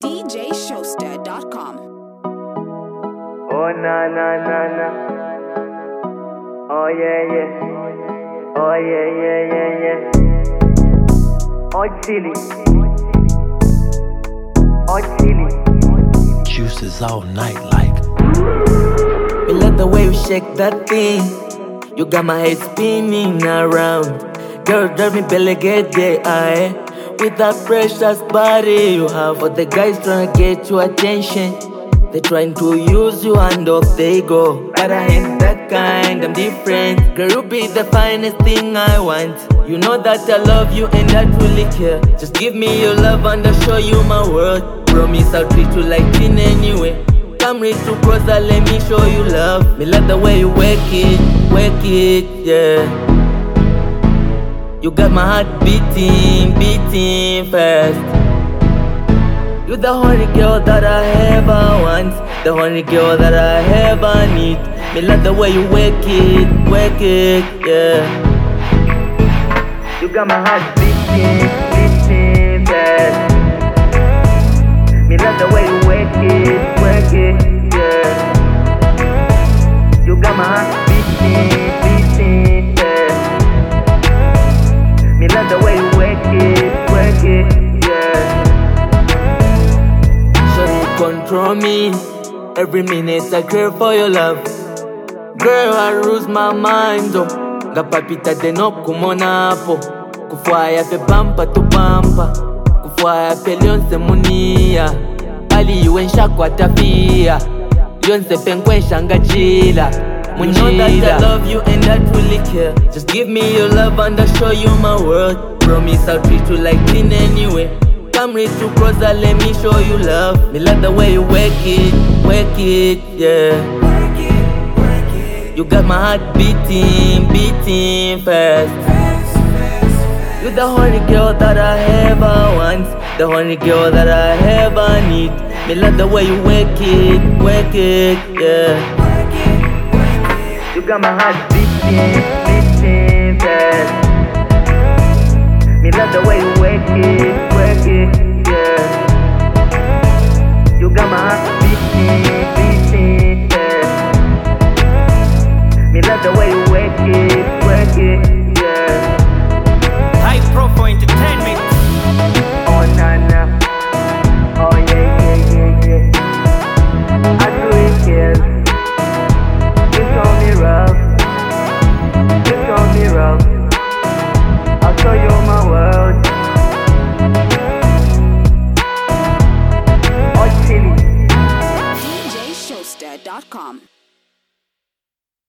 DJShowster.com. Oh na na na na. Oh yeah yeah. Oh yeah yeah yeah yeah. Oh chili. Oh chili. Juices all night like. Me love the way you shake that thing. You got my head spinning around. Girl, drive me belly get there, aye. With that precious body you have. For the guys trying to get your attention, they trying to use you and off they go. But I ain't that kind, I'm different. Girl, you be the finest thing I want. You know that I love you and I truly care. Just give me your love and I'll show you my world. Promise I'll treat you like teen anyway. Come reach too close and let me show you love. Me love the way you work it, yeah. You got my heart beating fast. You're the only girl that I ever want, the only girl that I ever need. Me love the way you work it, yeah. You got my heart beating fast. Me love the way you work it, yeah. You got my heart beating fast. Me love the way you work it, yeah. Shawty control me, every minute I crave for your love. Girl, I lose my mind, oh. Ngapapita de no kumona po. Kufwaya fe bampa to bampa. Kufwaya fe lyonse munia. Ali yuensha kwa tafia. Lyonse fe nkwensha ngajila. You know that I love you and I truly care. Just give me your love and I'll show you my world. Promise I'll treat you like teen anyway. Come reach too close and let me show you love. Me love the way you work it, yeah. You got my heart beating fast. You're the only girl that I ever want, the only girl that I ever need. Me love the way you work it, yeah. You got my heart beating fast. Me love the way you work it, yeah. You got my heart beating fast. Me love the way you work it, yeah. High profile entertainment. Oh na na. Oh yeah. I do it, yes. You show me rough. I'll show you my world. Oh chili. DJShowster.com.